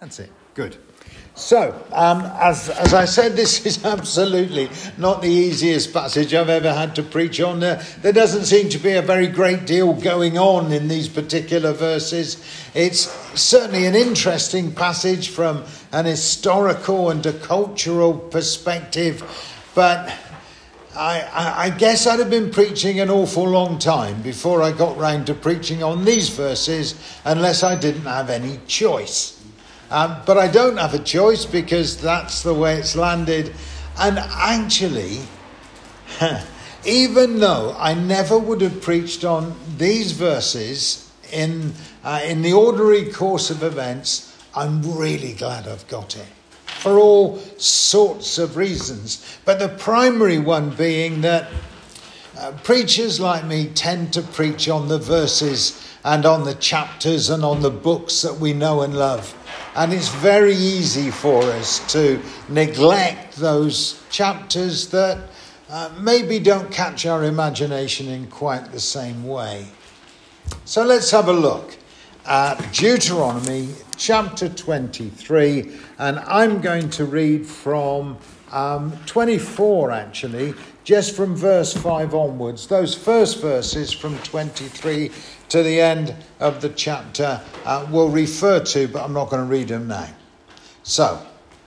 That's it. Good. So, as I said, this is absolutely not the easiest passage I've ever had to preach on. There doesn't seem to be a very great deal going on in these particular verses. It's certainly an interesting passage from an historical and a cultural perspective, but I guess I'd have been preaching an awful long time before I got round to preaching on these verses, unless I didn't have any choice. But I don't have a choice because that's the way it's landed. And actually, even though I never would have preached on these verses in the ordinary course of events, I'm really glad I've got it for all sorts of reasons. But the primary one being that preachers like me tend to preach on the verses and on the chapters and on the books that we know and love. And it's very easy for us to neglect those chapters that maybe don't catch our imagination in quite the same way. So let's have a look at Deuteronomy chapter 23. And I'm going to read from 24 actually, just from verse 5 onwards. Those first verses from 23 to the end of the chapter we'll refer to, but I'm not going to read them now. So,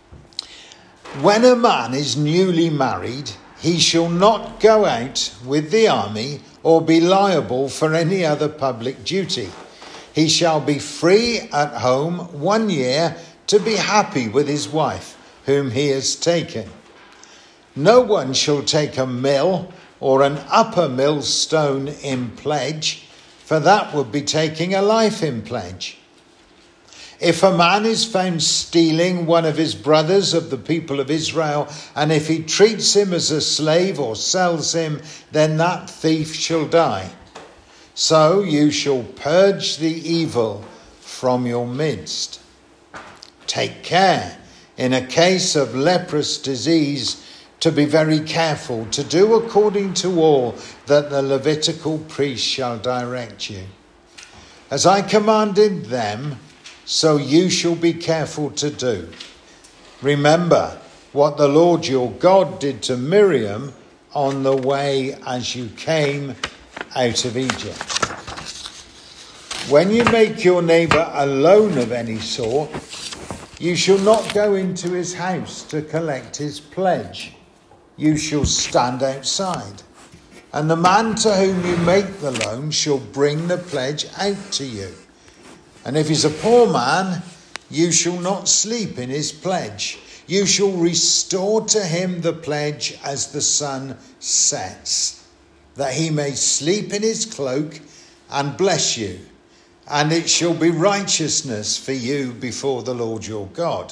when a man is newly married, he shall not go out with the army or be liable for any other public duty. He shall be free at home 1 year to be happy with his wife, whom he has taken. No one shall take a mill or an upper millstone in pledge, for that would be taking a life in pledge. If a man is found stealing one of his brothers of the people of Israel, and if he treats him as a slave or sells him, then that thief shall die. So you shall purge the evil from your midst. Take care, in a case of leprous disease, to be very careful to do according to all that the Levitical priest shall direct you. As I commanded them, so you shall be careful to do. Remember what the Lord your God did to Miriam on the way as you came out of Egypt. When you make your neighbour a loan of any sort, you shall not go into his house to collect his pledge. You shall stand outside, and the man to whom you make the loan shall bring the pledge out to you. And if he's a poor man, you shall not sleep in his pledge. You shall restore to him the pledge as the sun sets, that he may sleep in his cloak and bless you. And it shall be righteousness for you before the Lord your God.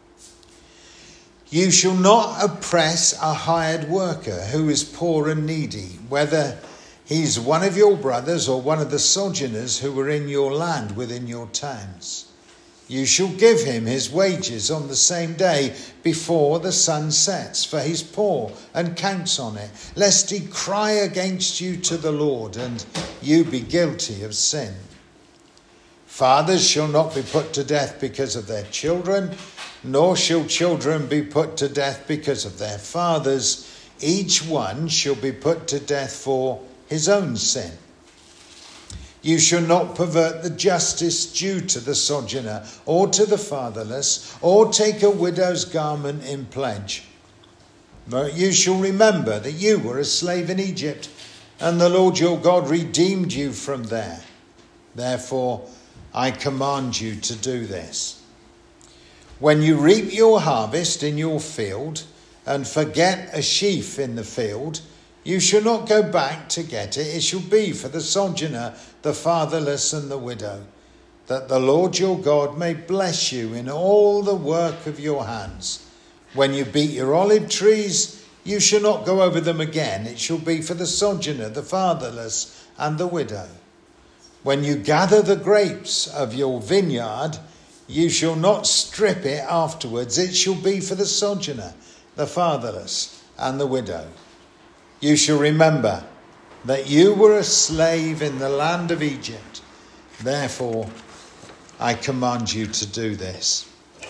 You shall not oppress a hired worker who is poor and needy, whether he's one of your brothers or one of the sojourners who are in your land within your towns. You shall give him his wages on the same day before the sun sets, for he's poor and counts on it, lest he cry against you to the Lord and you be guilty of sin. Fathers shall not be put to death because of their children, nor shall children be put to death because of their fathers. Each one shall be put to death for his own sin. You shall not pervert the justice due to the sojourner or to the fatherless, or take a widow's garment in pledge. But you shall remember that you were a slave in Egypt, and the Lord your God redeemed you from there. Therefore, I command you to do this. When you reap your harvest in your field and forget a sheaf in the field, you shall not go back to get it. It shall be for the sojourner, the fatherless and the widow, that the Lord your God may bless you in all the work of your hands. When you beat your olive trees, you shall not go over them again. It shall be for the sojourner, the fatherless and the widow. When you gather the grapes of your vineyard, you shall not strip it afterwards. It shall be for the sojourner, the fatherless, and the widow. You shall remember that you were a slave in the land of Egypt. Therefore, I command you to do this.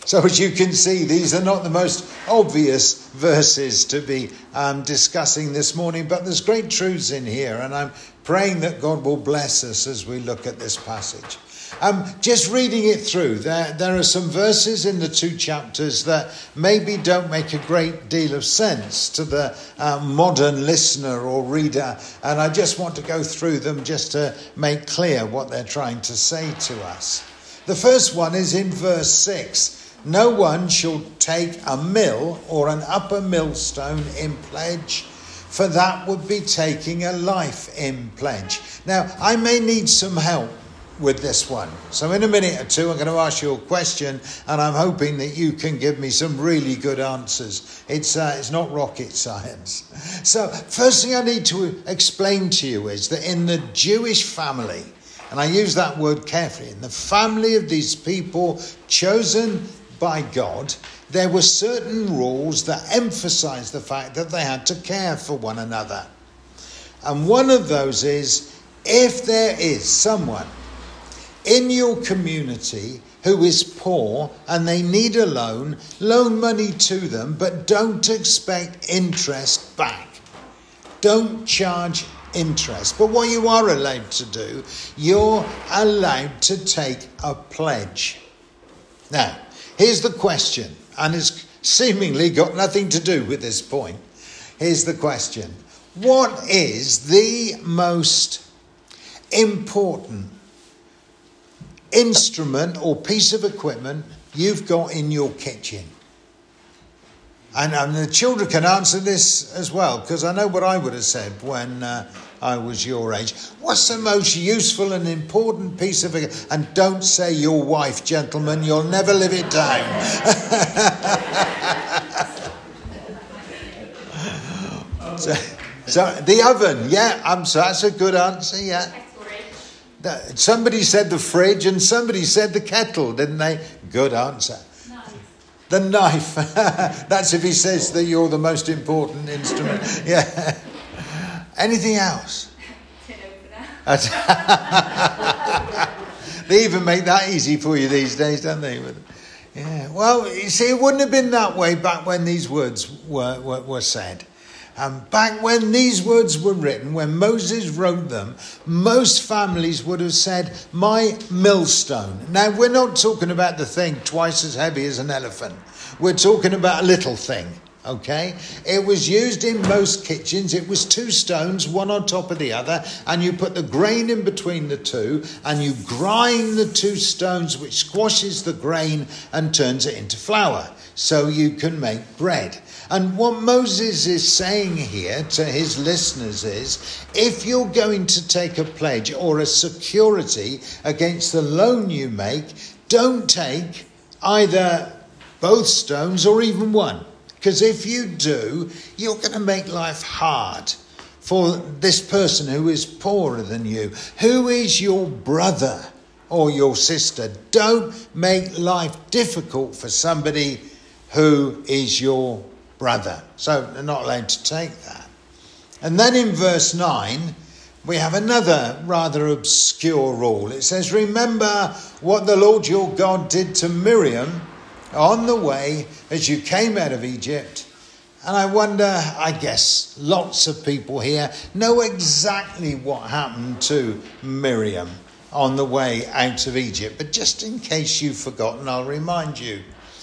So as you can see, these are not the most obvious verses to be discussing this morning, but there's great truths in here, and I'm praying that God will bless us as we look at this passage. Just reading it through, there are some verses in the 2 chapters that maybe don't make a great deal of sense to the modern listener or reader, and I just want to go through them just to make clear what they're trying to say to us. The first one is in verse 6. No one shall take a mill or an upper millstone in pledge, for that would be taking a life in pledge. Now, I may need some help with this one. So in a minute or two, I'm going to ask you a question, and I'm hoping that you can give me some really good answers. It's not rocket science. So first thing I need to explain to you is that in the Jewish family, and I use that word carefully, in the family of these people chosen by God, there were certain rules that emphasized the fact that they had to care for one another. And one of those is, if there is someone in your community who is poor and they need a loan money to them, but don't expect interest back. Don't charge interest. But what you are allowed to do, you're allowed to take a pledge. Now, here's the question, and it's seemingly got nothing to do with this point. Here's the question. What is the most important instrument or piece of equipment you've got in your kitchen? And the children can answer this as well, because I know what I would have said when I was your age. What's the most useful and important piece of equipment? And don't say your wife, gentlemen, you'll never live it down. So the oven, yeah, that's a good answer, yeah. Somebody said the fridge and somebody said the kettle, didn't they? Good answer. The knife. That's if he says that you're the most important instrument. Yeah. Anything else? They even make that easy for you these days, don't they? Yeah. Well, you see, it wouldn't have been that way back when these words were said. Back when these words were written, when Moses wrote them, most families would have said, my millstone. Now, we're not talking about the thing twice as heavy as an elephant. We're talking about a little thing, okay? It was used in most kitchens. It was 2 stones, one on top of the other, and you put the grain in between the 2, and you grind the 2 stones, which squashes the grain and turns it into flour, so you can make bread. And what Moses is saying here to his listeners is, if you're going to take a pledge or a security against the loan you make, don't take either both stones or even one. Because if you do, you're going to make life hard for this person who is poorer than you, who is your brother or your sister. Don't make life difficult for somebody who is your brother. So they're not allowed to take that. And then in verse 9, we have another rather obscure rule. It says, remember what the Lord your God did to Miriam on the way as you came out of Egypt. And I wonder, I guess lots of people here know exactly what happened to Miriam on the way out of Egypt. But just in case you've forgotten, I'll remind you.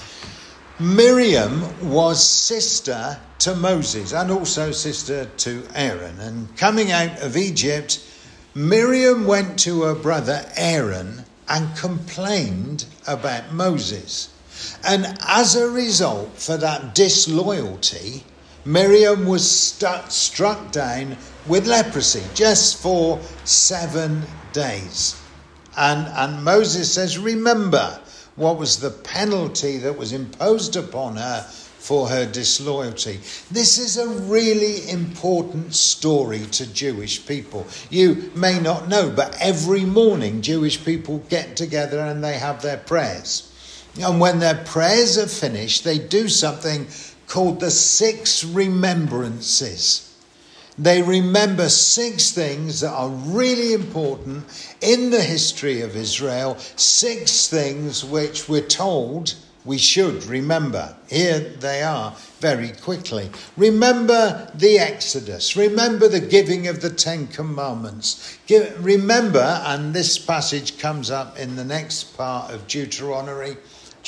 Miriam was sister to Moses and also sister to Aaron. And coming out of Egypt, Miriam went to her brother Aaron and complained about Moses. And as a result, for that disloyalty, Miriam was struck down with leprosy just for 7 days. And Moses says, remember what was the penalty that was imposed upon her for her disloyalty. This is a really important story to Jewish people. You may not know, but every morning Jewish people get together and they have their prayers. And when their prayers are finished, they do something called the 6 remembrances. They remember 6 things that are really important in the history of Israel. 6 things which we're told we should remember. Here they are very quickly. Remember the Exodus. Remember the giving of the Ten Commandments. Remember, and this passage comes up in the next part of Deuteronomy.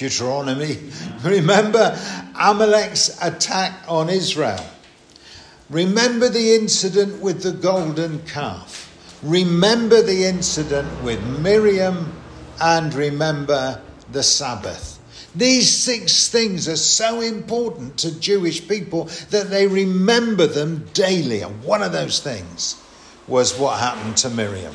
Remember Amalek's attack on Israel. Remember the incident with the golden calf. Remember the incident with Miriam, and remember the Sabbath. These 6 things are so important to Jewish people that they remember them daily. And one of those things was what happened to Miriam.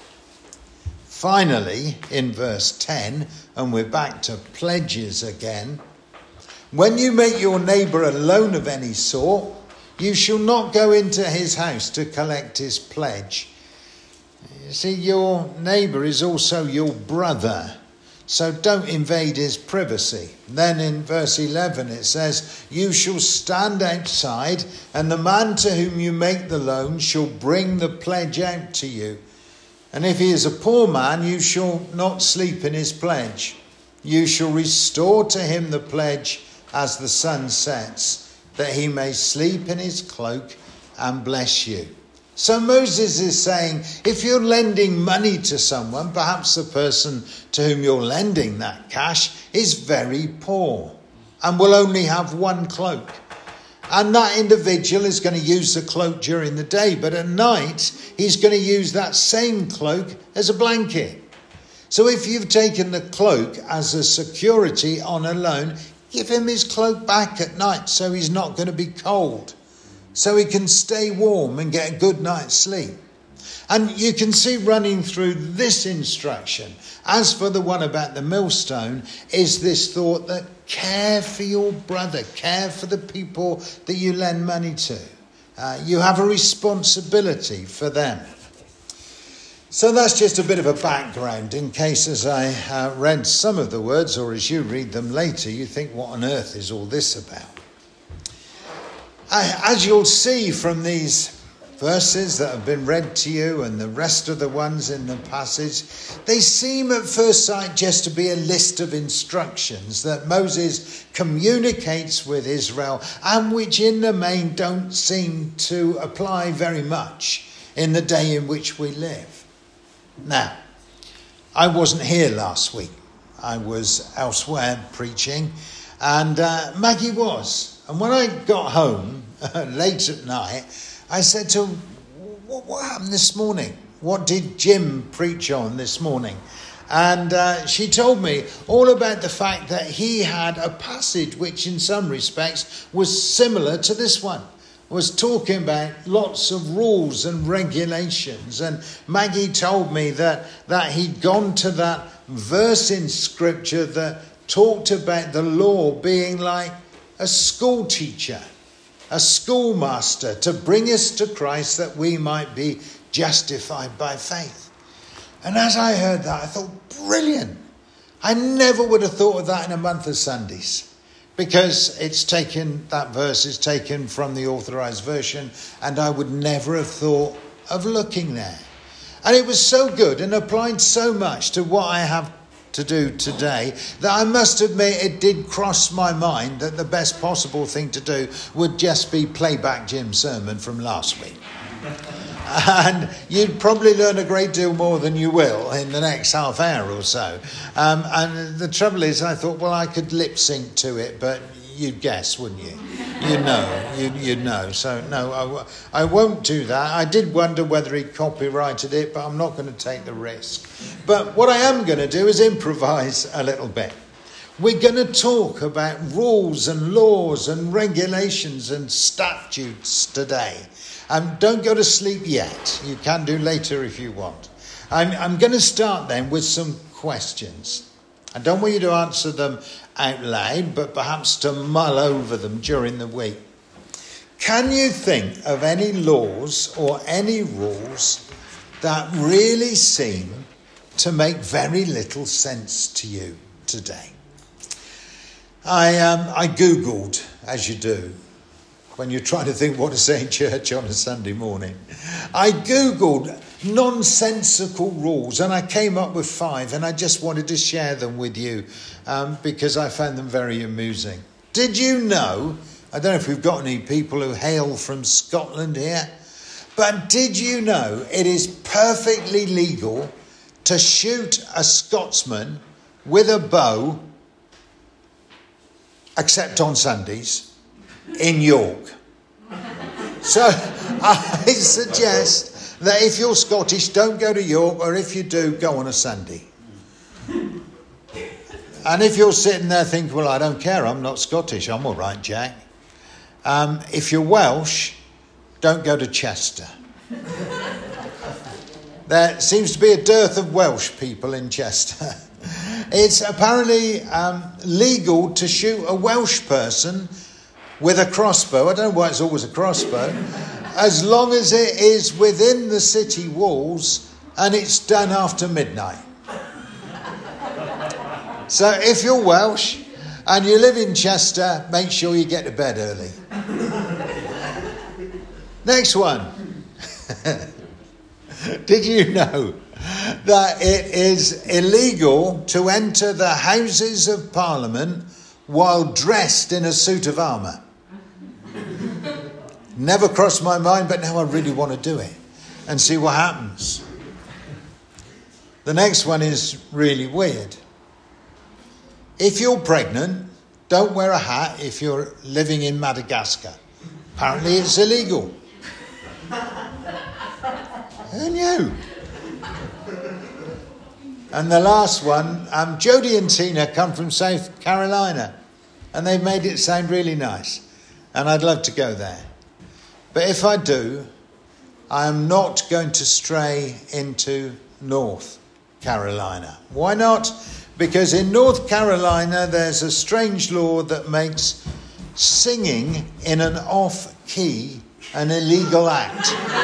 Finally, in verse 10, and we're back to pledges again. When you make your neighbour a loan of any sort, you shall not go into his house to collect his pledge. You see, your neighbour is also your brother, so don't invade his privacy. Then in verse 11 it says, you shall stand outside, and the man to whom you make the loan shall bring the pledge out to you. And if he is a poor man, you shall not sleep in his pledge. You shall restore to him the pledge as the sun sets, that he may sleep in his cloak and bless you. So Moses is saying, if you're lending money to someone, perhaps the person to whom you're lending that cash is very poor and will only have one cloak. And that individual is going to use the cloak during the day, but at night he's going to use that same cloak as a blanket. So if you've taken the cloak as a security on a loan, give him his cloak back at night so he's not going to be cold, so he can stay warm and get a good night's sleep. And you can see running through this instruction, as for the one about the millstone, is this thought that care for your brother, care for the people that you lend money to. You have a responsibility for them. So that's just a bit of a background in case as I read some of the words, or as you read them later, you think, what on earth is all this about? As you'll see from these verses that have been read to you and the rest of the ones in the passage, they seem at first sight just to be a list of instructions that Moses communicates with Israel and which in the main don't seem to apply very much in the day in which we live. Now, I wasn't here last week. I was elsewhere preaching, and Maggie was. And when I got home late at night, I said to her, what happened this morning? What did Jim preach on this morning? And she told me all about the fact that he had a passage which in some respects was similar to this one. Was talking about lots of rules and regulations. And Maggie told me that he'd gone to that verse in Scripture that talked about the law being like a school teacher, a schoolmaster, to bring us to Christ that we might be justified by faith. And as I heard that, I thought, brilliant. I never would have thought of that in a month of Sundays, because that verse is taken from the Authorized Version, and I would never have thought of looking there. And it was so good and applied so much to what I have to do today that I must admit it did cross my mind that the best possible thing to do would just be play back Jim's sermon from last week. And you'd probably learn a great deal more than you will in the next half hour or so. And the trouble is, I thought, well, I could lip sync to it, but you'd guess, wouldn't you? You'd know. So no, I won't do that. I did wonder whether he copyrighted it, but I'm not going to take the risk. But what I am going to do is improvise a little bit. We're going to talk about rules and laws and regulations and statutes today. Don't go to sleep yet. You can do later if you want. I'm going to start then with some questions. I don't want you to answer them out loud, but perhaps to mull over them during the week. Can you think of any laws or any rules that really seem to make very little sense to you today? I Googled, as you do, when you're trying to think what to say in church on a Sunday morning. I Googled nonsensical rules and I came up with 5, and I just wanted to share them with you because I found them very amusing. Did you know, I don't know if we've got any people who hail from Scotland here, but did you know it is perfectly legal to shoot a Scotsman with a bow, except on Sundays, in York? So I suggest that if you're Scottish, don't go to York, or if you do, go on a Sunday. And if you're sitting there thinking, well, I don't care, I'm not Scottish, I'm all right, Jack. If you're Welsh, don't go to Chester. There seems to be a dearth of Welsh people in Chester. It's apparently legal to shoot a Welsh person with a crossbow. I don't know why it's always a crossbow. As long as it is within the city walls and it's done after midnight. So if you're Welsh and you live in Chester, make sure you get to bed early. Next one. Did you know that it is illegal to enter the Houses of Parliament while dressed in a suit of armour? Never crossed my mind, but now I really want to do it and see what happens. The next one is really weird. If you're pregnant, don't wear a hat if you're living in Madagascar. Apparently it's illegal. Who knew? And the last one, Jodie and Tina come from South Carolina, and they've made it sound really nice. And I'd love to go there. But if I do, I am not going to stray into North Carolina. Why not? Because in North Carolina, there's a strange law that makes singing in an off-key an illegal act.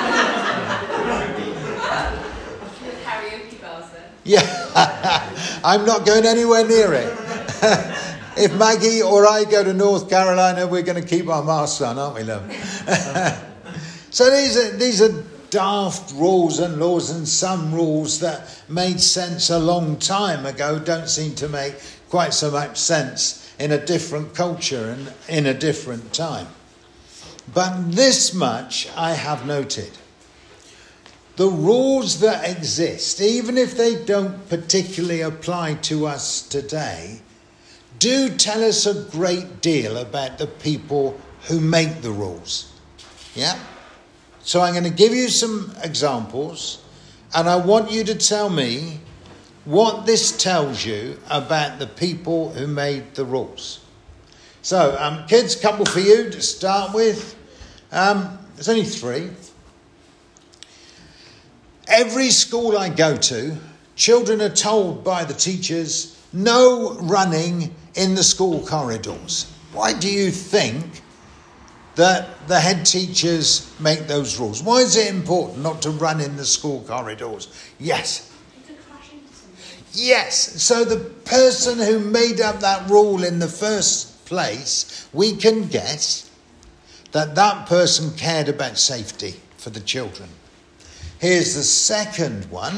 Karaoke bars then? Yeah, I'm not going anywhere near it. If Maggie or I go to North Carolina, we're going to keep our masks on, aren't we, love? So these are daft rules and laws, and some rules that made sense a long time ago don't seem to make quite so much sense in a different culture and in a different time. But this much I have noted. The rules that exist, even if they don't particularly apply to us today, do tell us a great deal about the people who make the rules. Yeah? So I'm going to give you some examples, and I want you to tell me what this tells you about the people who made the rules. So, kids, couple for you to start with. There's only 3. Every school I go to, children are told by the teachers, no running in the school corridors. Why do you think that the head teachers make those rules? Why is it important not to run in the school corridors? Yes. Yes. So the person who made up that rule in the first place, we can guess that that person cared about safety for the children. Here's the second one.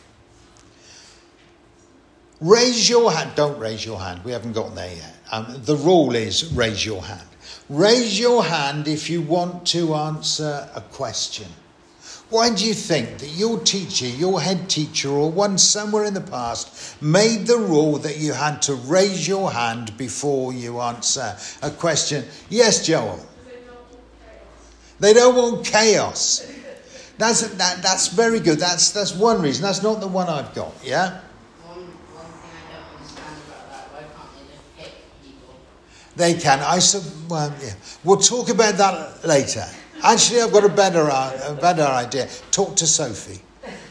Raise your hand. Don't raise your hand. We haven't gotten there yet. The rule is raise your hand. Raise your hand if you want to answer a question. Why do you think that your teacher, your head teacher, or one somewhere in the past made the rule that you had to raise your hand before you answer a question? Yes, Joel. They don't want chaos. That's very good. That's one reason. That's not the one I've got. Yeah. One thing I don't understand about that, why can't they just pick people? They can. Yeah. We'll talk about that later. Actually, I've got a better idea. Talk to Sophie.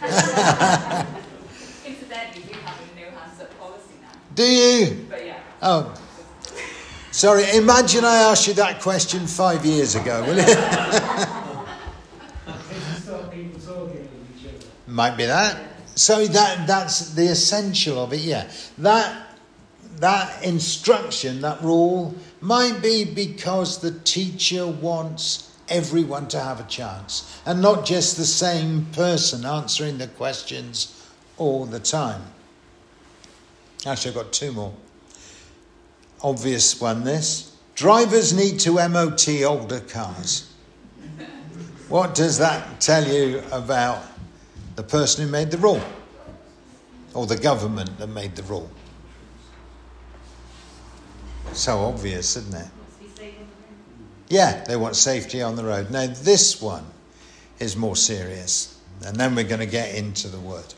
Incidentally, we have a no hands up policy now. Do you? But yeah. Oh. Sorry, imagine I asked you that question 5 years ago, will it? Might be that. So that's the essential of it, yeah. that instruction, that rule, might be because the teacher wants everyone to have a chance and not just the same person answering the questions all the time. Actually, I've got two more. Obvious one, this. Drivers need to MOT older cars. What does that tell you about the person who made the rule? Or the government that made the rule? So obvious, isn't it? Yeah, they want safety on the road. Now, this one is more serious. And then we're going to get into the word.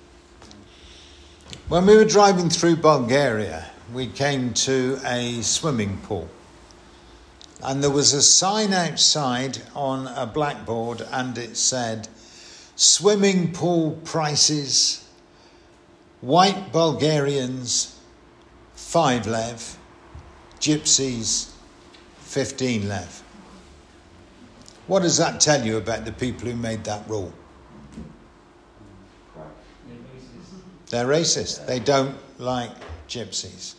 When we were driving through Bulgaria, we came to a swimming pool. And there was a sign outside on a blackboard, and it said, swimming pool prices, white Bulgarians, 5 lev, gypsies, 15 lev. What does that tell you about the people who made that rule? They're racist. They don't like gypsies.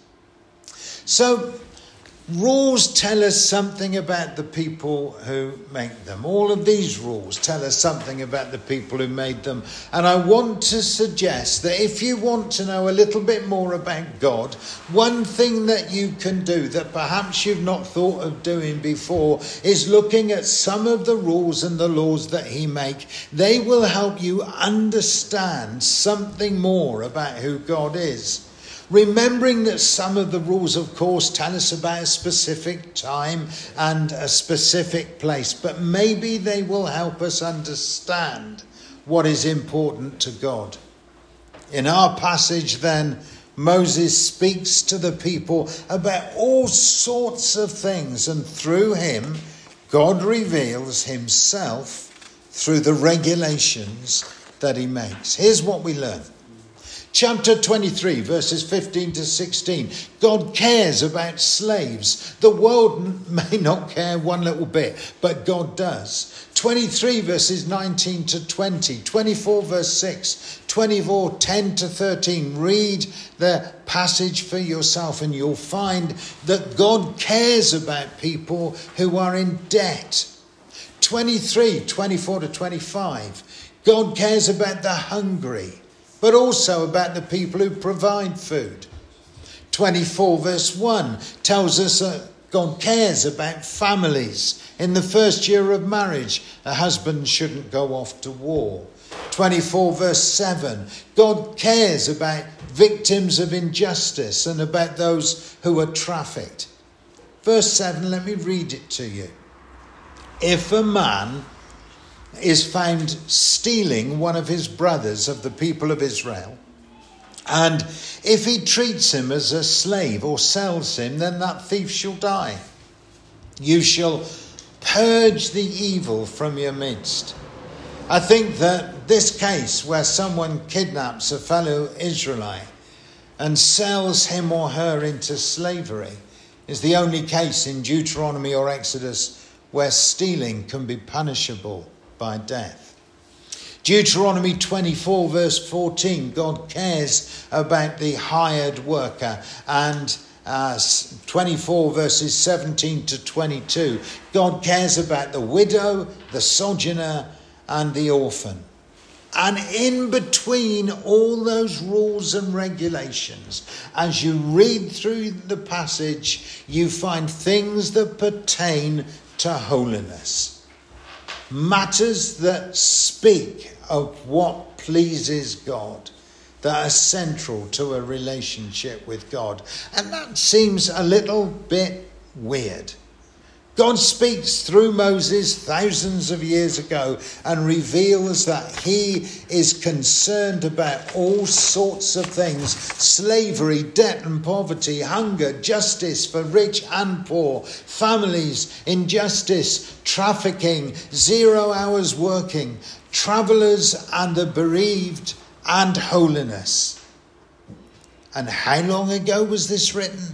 So, rules tell us something about the people who make them. All of these rules tell us something about the people who made them. And I want to suggest that if you want to know a little bit more about God, one thing that you can do that perhaps you've not thought of doing before is looking at some of the rules and the laws that he makes. They will help you understand something more about who God is. Remembering that some of the rules, of course, tell us about a specific time and a specific place, but maybe they will help us understand what is important to God. In our passage, then, Moses speaks to the people about all sorts of things, and through him, God reveals himself through the regulations that he makes. Here's what we learn. Chapter 23, verses 15 to 16. God cares about slaves. The world may not care one little bit, but God does. 23, verses 19 to 20. 24, verse 6. 24, 10 to 13. Read the passage for yourself and you'll find that God cares about people who are in debt. 23, 24 to 25. God cares about the hungry, but also about the people who provide food. 24 verse 1 tells us that God cares about families. In the first year of marriage, a husband shouldn't go off to war. 24 verse 7, God cares about victims of injustice and about those who are trafficked. Verse 7, let me read it to you. If a man is found stealing one of his brothers of the people of Israel, and if he treats him as a slave or sells him, then that thief shall die. You shall purge the evil from your midst. I think that this case where someone kidnaps a fellow Israelite and sells him or her into slavery is the only case in Deuteronomy or Exodus where stealing can be punishable by death. Deuteronomy 24 verse 14, God cares about the hired worker, and 24 verses 17 to 22, God cares about the widow, the sojourner and the orphan. And in between all those rules and regulations, as you read through the passage, you find things that pertain to holiness. Matters that speak of what pleases God, that are central to a relationship with God. And that seems a little bit weird. God speaks through Moses thousands of years ago and reveals that he is concerned about all sorts of things: slavery, debt and poverty, hunger, justice for rich and poor, families, injustice, trafficking, 0 hours working, travellers and the bereaved, and holiness. And how long ago was this written?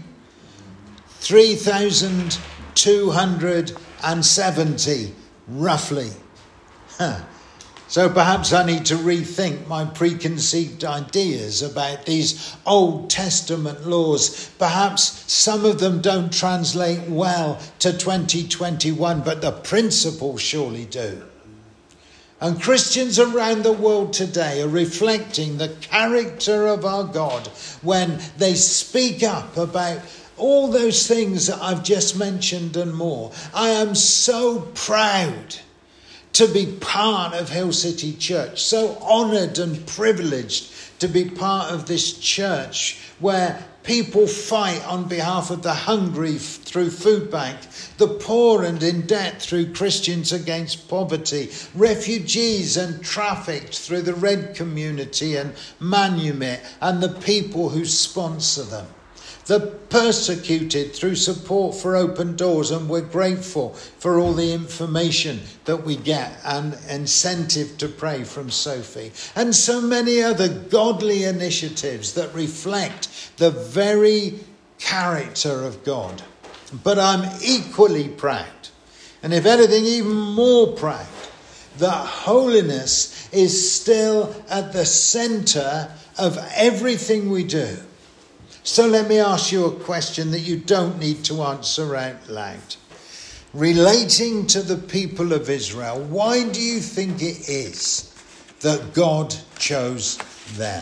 3,270, roughly. So perhaps I need to rethink my preconceived ideas about these Old Testament laws. Perhaps some of them don't translate well to 2021, but the principles surely do. And Christians around the world today are reflecting the character of our God when they speak up about all those things that I've just mentioned and more. I am so proud to be part of Hill City Church, so honoured and privileged to be part of this church where people fight on behalf of the hungry through Food Bank, the poor and in debt through Christians Against Poverty, refugees and trafficked through the Red Community and Manumit and the people who sponsor them, the persecuted through support for Open Doors, and we're grateful for all the information that we get and incentive to pray from Sophie, and so many other godly initiatives that reflect the very character of God. But I'm equally proud, and if anything even more proud, that holiness is still at the centre of everything we do. So let me ask you a question that you don't need to answer out loud. Relating to the people of Israel, why do you think it is that God chose them?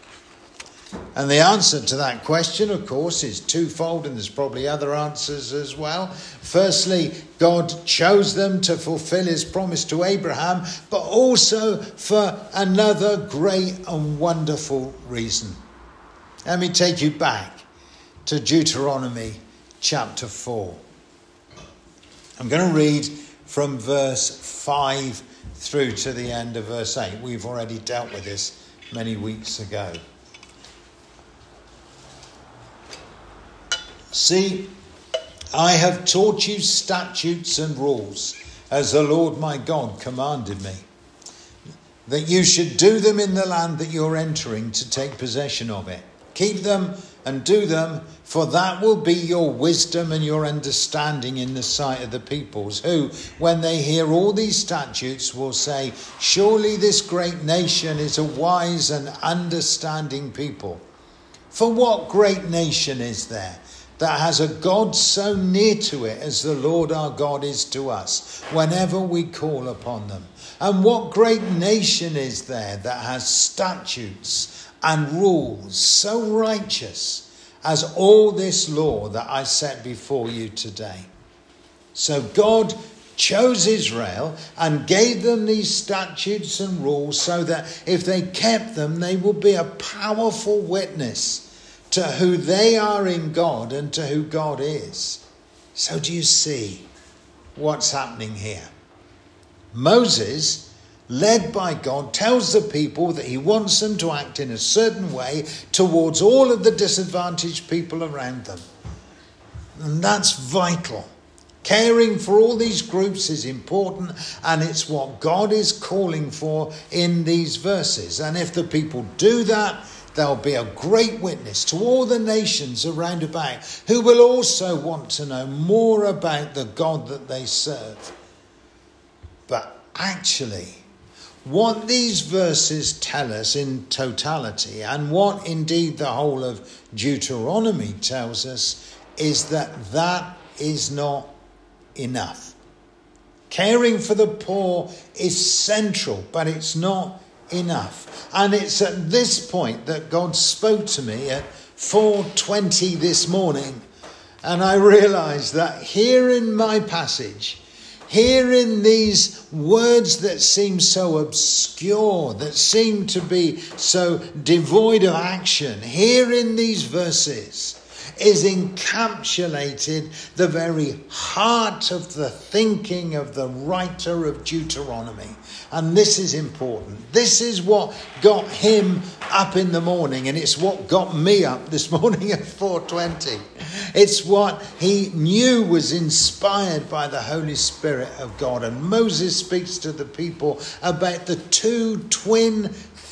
And the answer to that question, of course, is twofold, and there's probably other answers as well. Firstly, God chose them to fulfill his promise to Abraham, but also for another great and wonderful reason. Let me take you back to Deuteronomy chapter 4. I'm going to read from verse 5 through to the end of verse 8. We've already dealt with this many weeks ago. See, I have taught you statutes and rules, as the Lord my God commanded me, that you should do them in the land that you're entering to take possession of it. Keep them and do them, for that will be your wisdom and your understanding in the sight of the peoples, who, when they hear all these statutes, will say, surely this great nation is a wise and understanding people. For what great nation is there that has a God so near to it as the Lord our God is to us, whenever we call upon them? And what great nation is there that has statutes and rules so righteous as all this law that I set before you today? So God chose Israel and gave them these statutes and rules so that if they kept them, they will be a powerful witness to who they are in God and to who God is. So do you see what's happening here? Moses, led by God, tells the people that he wants them to act in a certain way towards all of the disadvantaged people around them. And that's vital. Caring for all these groups is important, and it's what God is calling for in these verses. And if the people do that, there'll be a great witness to all the nations around about who will also want to know more about the God that they serve. But actually, what these verses tell us in totality, and what indeed the whole of Deuteronomy tells us, is that that is not enough. Caring for the poor is central, but it's not enough. And it's at this point that God spoke to me at 4:20 this morning, and I realised that here in my passage, here in these words that seem so obscure, that seem to be so devoid of action, here in these verses is encapsulated the very heart of the thinking of the writer of Deuteronomy. And this is important. This is what got him up in the morning, and it's what got me up this morning at 4:20. It's what he knew was inspired by the Holy Spirit of God. And Moses speaks to the people about the two twin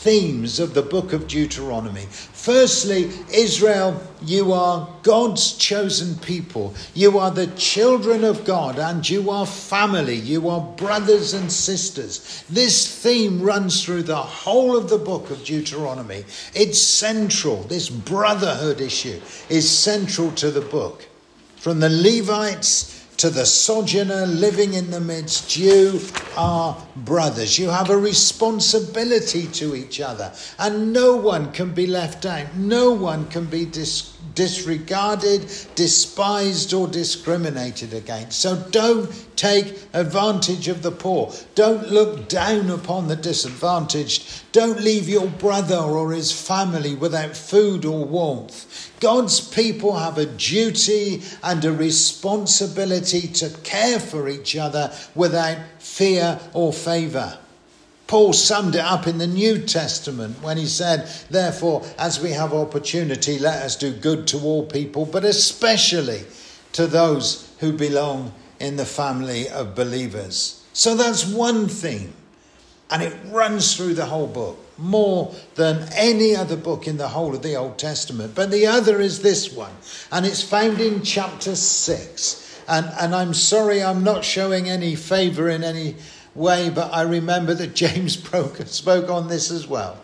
themes of the book of Deuteronomy. Firstly, Israel, you are God's chosen people. You are the children of God, and you are family. You are brothers and sisters. This theme runs through the whole of the book of Deuteronomy. It's central. This brotherhood issue is central to the book. From the Levites to the sojourner living in the midst, you are brothers. You have a responsibility to each other, and no one can be left out. No one can be disregarded, despised, or discriminated against. So don't take advantage of the poor. Don't look down upon the disadvantaged. Don't leave your brother or his family without food or warmth. God's people have a duty and a responsibility to care for each other without fear or favour. Paul summed it up in the New Testament when he said, therefore, as we have opportunity, let us do good to all people, but especially to those who belong in the family of believers. So that's one theme, and it runs through the whole book, more than any other book in the whole of the Old Testament. But the other is this one, and it's found in chapter 6. And I'm sorry I'm not showing any favour in any way, but I remember that James spoke on this as well.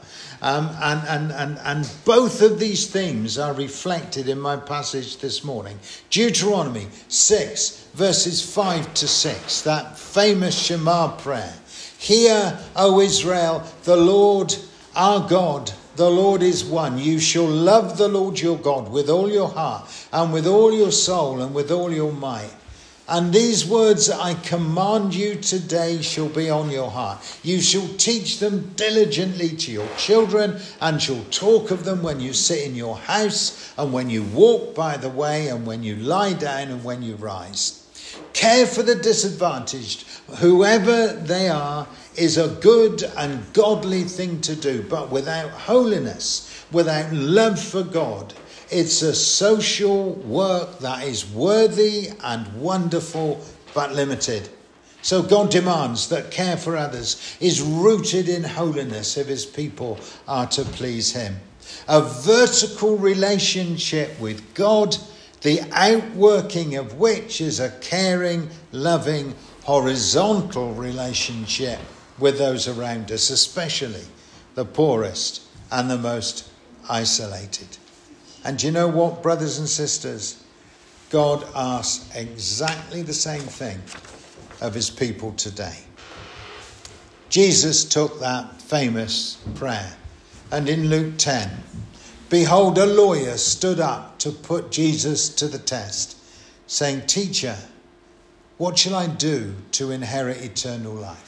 And both of these themes are reflected in my passage this morning. Deuteronomy 6, verses 5 to 6, that famous Shema prayer. Hear, O Israel, the Lord our God, the Lord is one. You shall love the Lord your God with all your heart and with all your soul and with all your might. And these words I command you today shall be on your heart. You shall teach them diligently to your children, and shall talk of them when you sit in your house, and when you walk by the way, and when you lie down, and when you rise. Care for the disadvantaged, whoever they are, is a good and godly thing to do. But without holiness, without love for God, it's a social work that is worthy and wonderful, but limited. So God demands that care for others is rooted in holiness if his people are to please him. A vertical relationship with God, the outworking of which is a caring, loving, horizontal relationship with those around us, especially the poorest and the most isolated. And do you know what, brothers and sisters? God asks exactly the same thing of his people today. Jesus took that famous prayer, and in Luke 10, behold, a lawyer stood up to put Jesus to the test, saying, Teacher, what shall I do to inherit eternal life?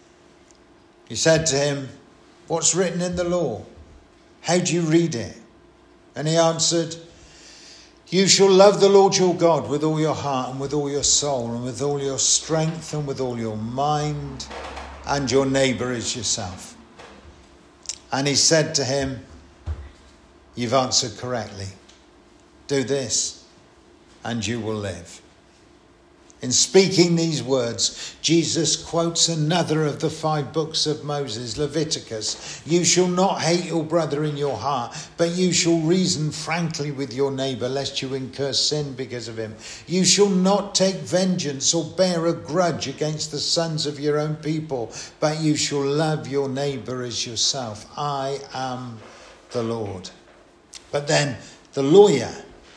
He said to him, what's written in the law? How do you read it? And he answered, you shall love the Lord your God with all your heart and with all your soul and with all your strength and with all your mind, and your neighbour as yourself. And he said to him, you've answered correctly. Do this and you will live. In speaking these words, Jesus quotes another of the 5 books of Moses, Leviticus. You shall not hate your brother in your heart, but you shall reason frankly with your neighbour, lest you incur sin because of him. You shall not take vengeance or bear a grudge against the sons of your own people, but you shall love your neighbour as yourself. I am the Lord. But then the lawyer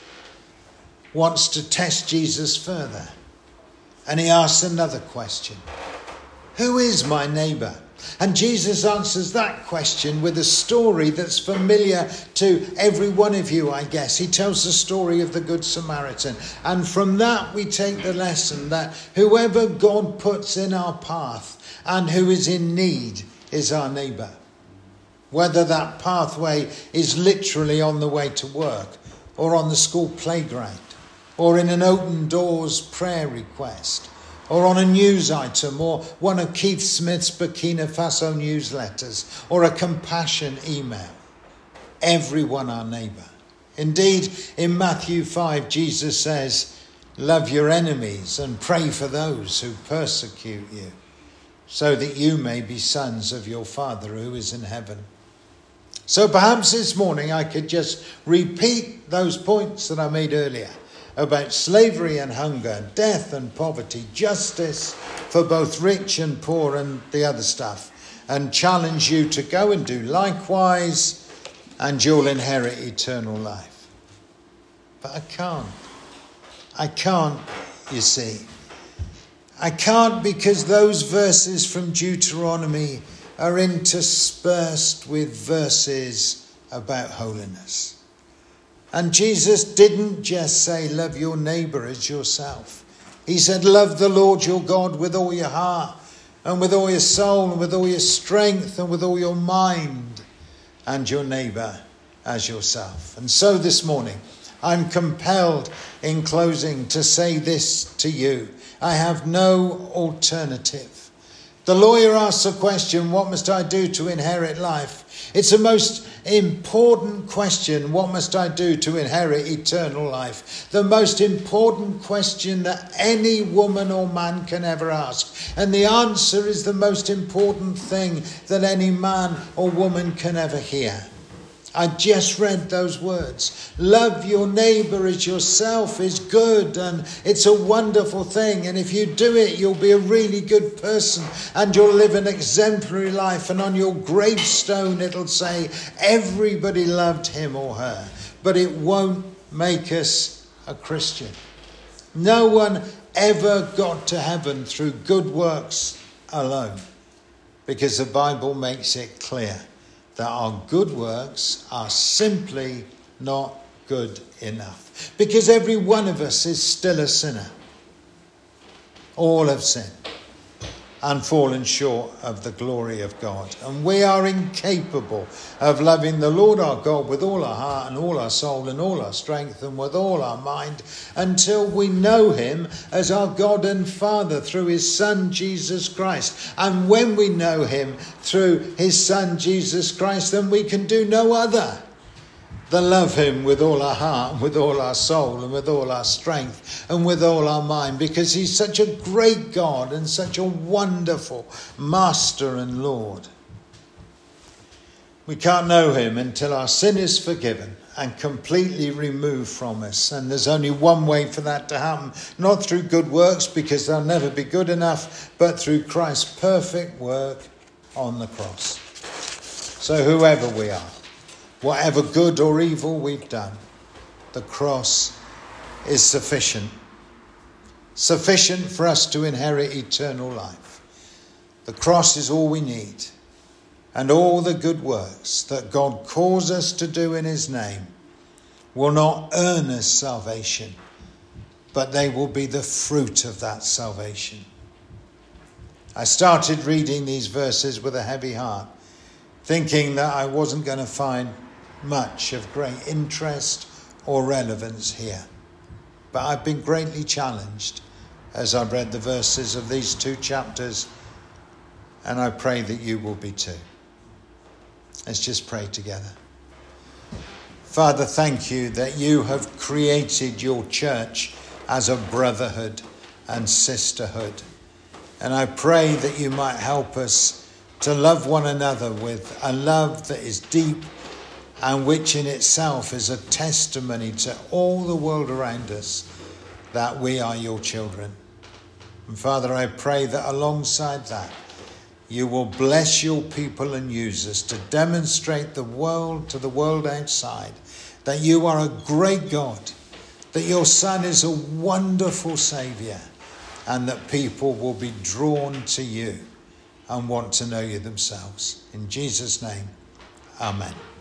wants to test Jesus further. And he asks another question. Who is my neighbour? And Jesus answers that question with a story that's familiar to every one of you, I guess. He tells the story of the Good Samaritan. And from that we take the lesson that whoever God puts in our path and who is in need is our neighbour. Whether that pathway is literally on the way to work, or on the school playground, or in an open doors prayer request, or on a news item, or one of Keith Smith's Burkina Faso newsletters, or a compassion email. Everyone our neighbour. Indeed, in Matthew 5, Jesus says, love your enemies and pray for those who persecute you, so that you may be sons of your Father who is in heaven. So perhaps this morning I could just repeat those points that I made earlier about slavery and hunger, death and poverty, justice for both rich and poor and the other stuff, and challenge you to go and do likewise, and you'll inherit eternal life. But I can't, you see. I can't, because those verses from Deuteronomy are interspersed with verses about holiness. And Jesus didn't just say, love your neighbour as yourself. He said, love the Lord your God with all your heart and with all your soul and with all your strength and with all your mind, and your neighbour as yourself. And so this morning, I'm compelled in closing to say this to you. I have no alternative. The lawyer asks the question, what must I do to inherit life? It's the most important question. What must I do to inherit eternal life? The most important question that any woman or man can ever ask. And the answer is the most important thing that any man or woman can ever hear. I just read those words. Love your neighbour as yourself is good, and it's a wonderful thing. And if you do it, you'll be a really good person and you'll live an exemplary life. And on your gravestone, it'll say, everybody loved him or her. But it won't make us a Christian. No one ever got to heaven through good works alone, because the Bible makes it clear that our good works are simply not good enough. Because every one of us is still a sinner. All have sinned and fallen short of the glory of God. And we are incapable of loving the Lord our God with all our heart and all our soul and all our strength and with all our mind until we know him as our God and Father through his Son Jesus Christ. And when we know him through his Son Jesus Christ, then we can do no other than love him with all our heart, and with all our soul, and with all our strength, and with all our mind, because he's such a great God and such a wonderful Master and Lord. We can't know him until our sin is forgiven and completely removed from us. And there's only one way for that to happen, not through good works, because they'll never be good enough, but through Christ's perfect work on the cross. So whoever we are, whatever good or evil we've done, the cross is sufficient. Sufficient for us to inherit eternal life. The cross is all we need. And all the good works that God calls us to do in his name will not earn us salvation, but they will be the fruit of that salvation. I started reading these verses with a heavy heart, thinking that I wasn't going to find much of great interest or relevance here. But I've been greatly challenged as I've read the verses of these two chapters, and I pray that you will be too. Let's just pray together. Father, thank you that you have created your church as a brotherhood and sisterhood. And I pray that you might help us to love one another with a love that is deep and which in itself is a testimony to all the world around us that we are your children. And Father, I pray that alongside that, you will bless your people and use us to demonstrate the world to the world outside that you are a great God, that your Son is a wonderful Saviour, and that people will be drawn to you and want to know you themselves. In Jesus' name, amen.